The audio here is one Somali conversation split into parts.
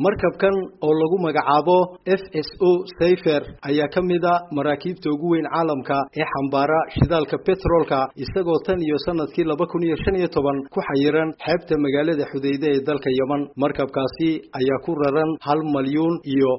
markabkan oo lagu magacaabo FSO Safer ayaa kamida maraakiibta ugu weyn caalamka ee xambaara shidaalka petroolka isagoo tan iyo sanadkii 2015 ku xayiran xeebta magaalada Xudayda ee dalka Yemen markabkaasi ayaa ku raran 1 milyan iyo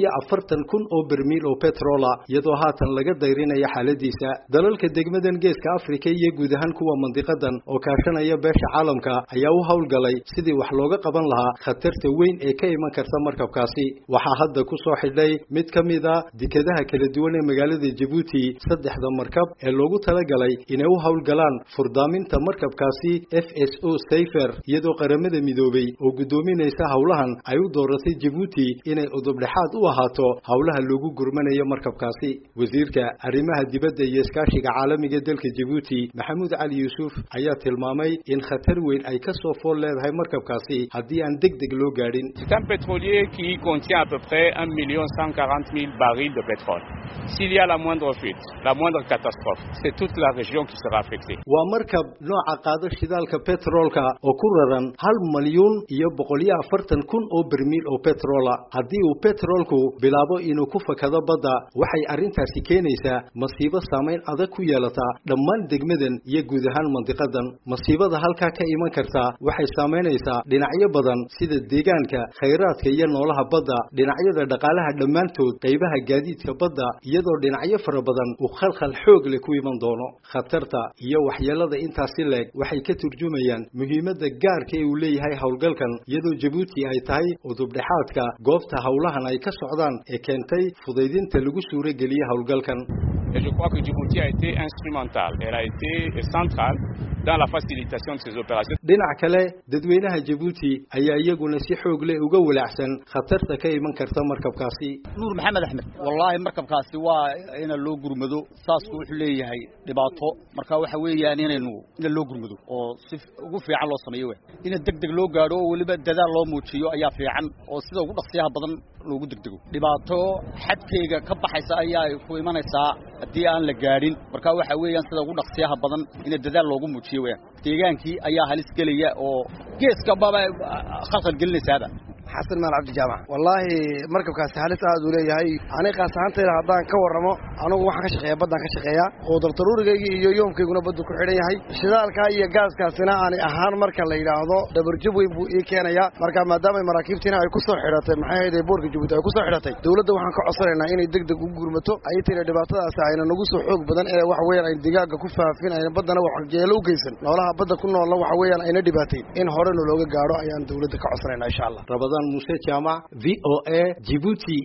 140 kun oo barmiil oo petroola iyadoo haatan laga dayrinaya xaaladiisa dalalka degmadan geeska Afrika iyo guud ahaan kuwa mandiqadan oo kaashanaya beesha caalamka ayaa u hawlgalay sidii wax looga qaban lahaa khatarta weyn ee ka iman karta markabkaasi waxa hadda ku soo xidhay mid kamida dekedaha kala duwan ee magaalada Djibouti saddexda markab ee loogu talagalay inay u hawlgalaan furdaaminta markabkaasi FSO Safer iyadoo qaramada midoobay oo gudoominaysa hawlahan ay u dooratay Djibouti inay udub dhexaad u ahaato hawlaha loogu gurmanayo markabkaasi wasiirka arrimaha dibadda iyo iskaashiga caalamiga dalka Djibouti Maxamuud Cali Yuusuf ayaa tilmaamay in khatar weyn ay ka soo fool leedahay markabkaasi haddii aan degdeg loo gaadhin C'est un pétrolier qui contient à peu près 1,140,000 barils de pétrole. S'il y a la moindre fuite, la moindre catastrophe, c'est toute la région qui sera affectée. waa markab nooca qaada shidaalka petroolka oo ku raran 1 milyan iyo 140 kun oo barmiil oo petroola haddii uu petroolku bilaabo inuu ku fakado badda waxay arrintaasi keenaysaa masiibo saameyn adag ku yeelata dhammaan degmadan iyo guud ahaan mandiqadan masiibada halka ka iman karta waxay saameynaysaa dhinacyo badan sida deegaanka khayraadka iyo noolaha badda dhinacyada dhaqaalaha dhammaantood qaybaha gaadiidka badda iyadoo dhinacyo fara badan uu khalkhal xoog leh ku iman doono khatarta iyo waxyeelada intaasi leeg waxay ka turjumayaan muhiimadda gaarka ee uu leeyahay hawlgalkan iyadoo Djibouti ay tahay udub dhexaadka goobta hawlahan ay ka socdaan ee keentay fudaydinta lagu suura geliyay hawlgalkan Et je crois que Djibouti a été instrumentale, elle a été centrale dans la facilitation de ces opérations. dhinac kale dadweynaha Djibouti ayaa iyaguna si xoog leh uga walaacsan khatarta ka iman karta markabkaasi Nuur Maxamed Axmed wallahi markabkaasi waa in loo gurmado saas wuxuu leeyahay dhibaato marka waxa weeyaan in loo gurmado oo si ugu fiican loo sameeyo in degdeg loo gaaro oo waliba dadaal loo muujiyo ayaa fiican oo sida ugu dhaqsiyaha badan loogu degdego dhibaato xadkeega ka baxaysa ayaa ku imanaysa haddii aan la gaadhin marka waxa weeyaan sida ugu dhaqsiyaha badan in dadaal loogu muujiyo deegaankii ayaa halis gelaya oo geeska baba khalkhal gelinaysa حسن مال عبد الجامع والله مركب كاس حالته هذا وليه أنا قاس عنته هذا كورمه أنا هو حكش خيا بدنا كش خيا قدر ضروري يوم كي يقولون بدو كحرية هاي شذال كاي جاز كاسنا أنا أهان مركب اللي هذا دبرجبو يبو كان يا مركب ما دام المراكب تنا يكسر حرته محايد بورج جبته يكسر حرته دولة ده وحنا كعصرنا إني دق دق وجرمته أي ترى دبعتها ساعنا نقص حق بدن وحوينا إن دقاق كفها فينا إن بدنا وحق جلو جيسن والله بدنا كنا الله وحوينا إن دبعتين إن هرنا لوجا جارو أيام دولة كعصرنا إن شاء الله موسى جامع VOA Djibouti